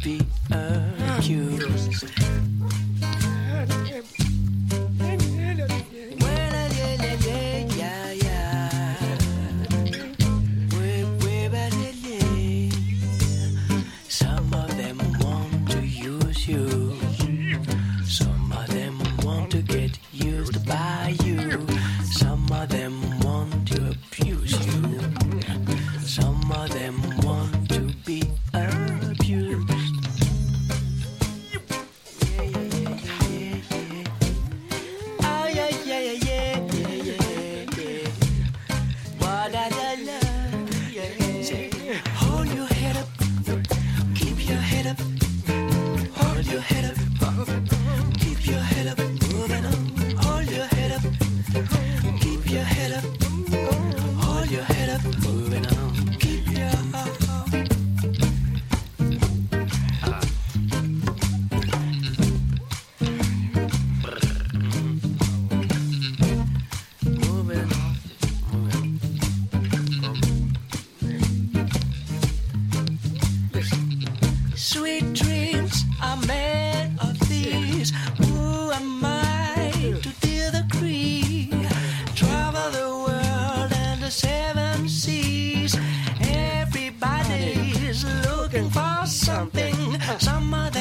be accused. Some of them want to use you. Some of them want to get used by you. Some of them want to abuse you. Some of them want to be abused. Oh yeah, yeah, yeah, yeah, yeah, yeah. What I love, yeah. Hold your head up, keep your head up. Hold your head up, keep your head up, moving on. Hold your head up, keep your head up. Hold your head up, moving on. Keep your moving on, Sweet dreams are made of these. Who am I to deal the creed? Travel the world and the seven seas. Everybody's looking for something. Some of